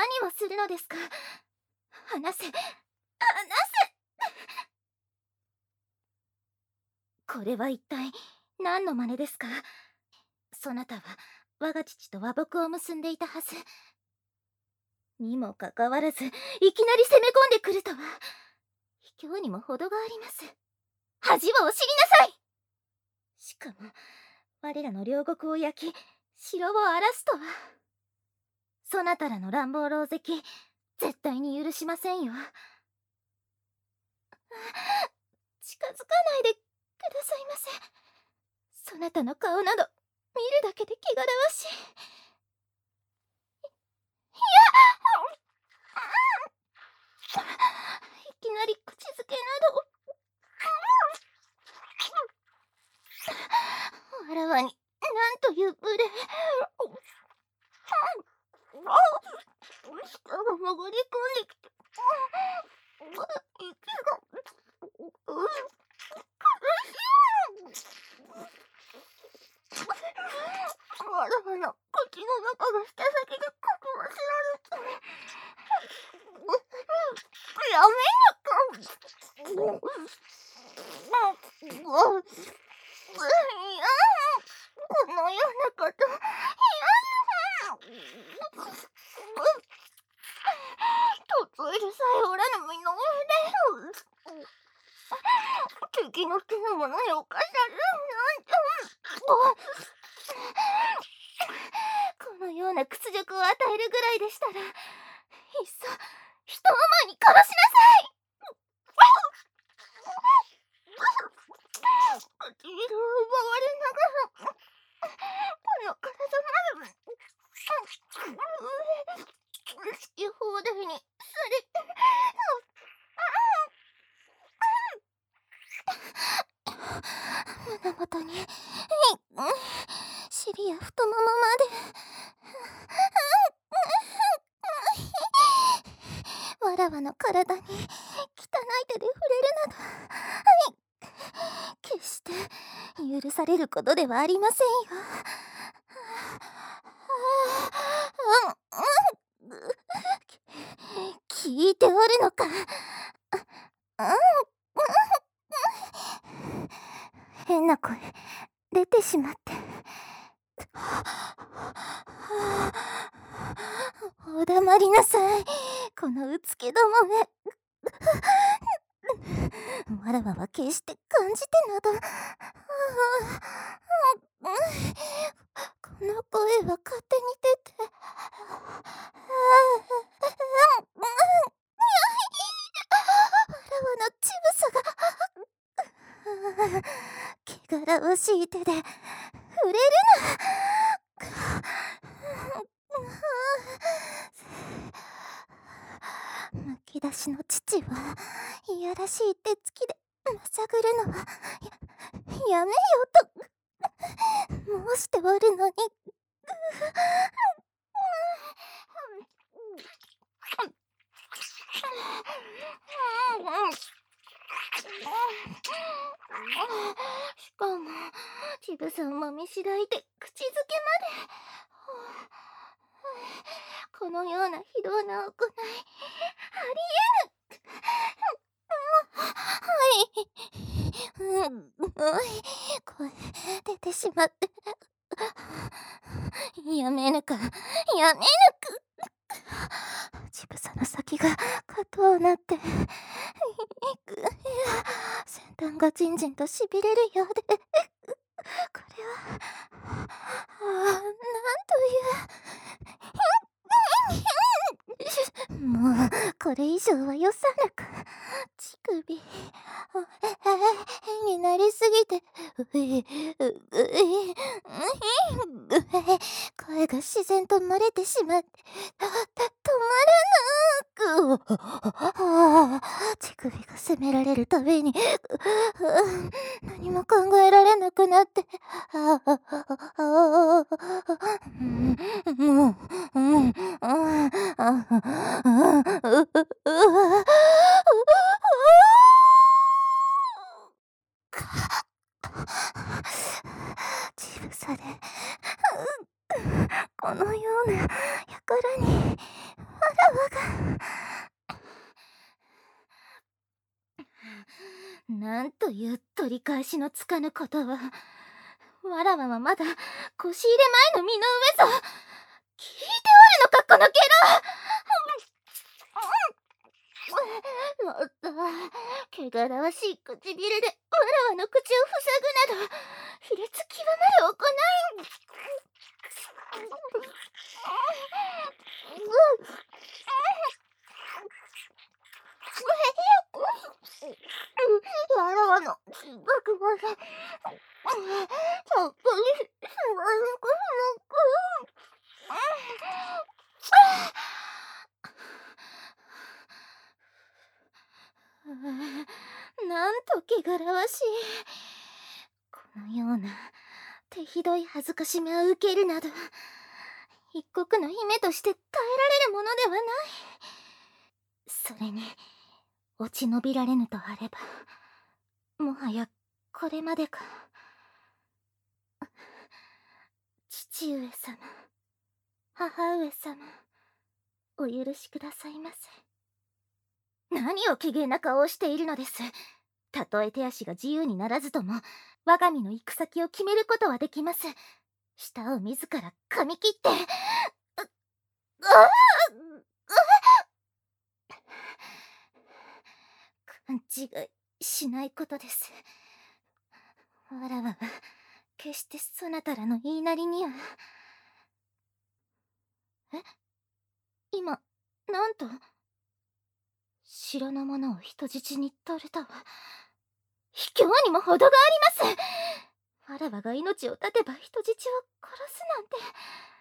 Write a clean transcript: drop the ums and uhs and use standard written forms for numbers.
何をするのですか。話せ。これは一体何の真似ですか。そなたは我が父と和睦を結んでいたはず。にもかかわらずいきなり攻め込んでくるとは、卑怯にも程があります。恥はお知りなさい。しかも我らの両国を焼き城を荒らすとは。そなたらの乱暴狼藉、絶対に許しませんよ。近づかないでくださいませ。そなたの顔など見るだけで汚らわしい。いきなり口づけなど。わらわになんという無礼。舌が潜り込んできて、息がわらわの口の中が舌先でかきませられて、やめなか。このようなこと嫌だ。嫁いでさえおらぬ身の上で敵の手の者に侵されるなんて。このような屈辱を与えるぐらいでしたら、いっそ一思いに殺しなさい。唇を奪われながらこの体まで好き放題にされて、胸元に尻や太ももまで。わらわの体に汚い手で触れるなど、決して許されることではありませんよ。聞いておるのか。変な声出てしまって。お黙りなさい、このうつけどもめ。わらわは決して感じてなど。この声は勝手に出て。わらわの乳房が汚らわしい手で触れるな。むき出しの父はいやらしい手つきでまさぐるのはやめよと申しておるのに。しかも乳房をもみしだいて口づけまで。このような非道な行いありえぬ。声出てしまって。やめぬか、やめぬく。乳房の先が硬うなって先端がじんじんとしびれるようで、これはなんという。もうこれ以上はよさぬか。乳首変になりすぎて声が自然と漏れてしまって止まらぬ。乳首が責められるたびに何も考えられなくなって。乳房でこのようなやからにわなんという取り返しのつかぬことは。わらわはまだ腰入れ前の身の上ぞ。聞いておるのかこのゲロ。おっと、汚らわしい唇でわらわの口を塞ぐなど卑劣極まる行い。わらわの僕までたっぷりしばらくなんと汚らわしい。このような手ひどい恥ずかしめを受けるなど、一国の姫として耐えられるものではない。それに落ち延びられぬとあれば、もはやこれまでか。父上様、母上様、お許しくださいませ。何を怪げな顔をしているのです。たとえ手足が自由にならずとも、我が身の行く先を決めることはできます。舌を自ら噛み切って勘違いしないことです。わらわは決してそなたらの言いなりには。今なんと城の者を人質に取るとは卑怯にも程があります。わらわが命を絶てば人質を殺すなんて。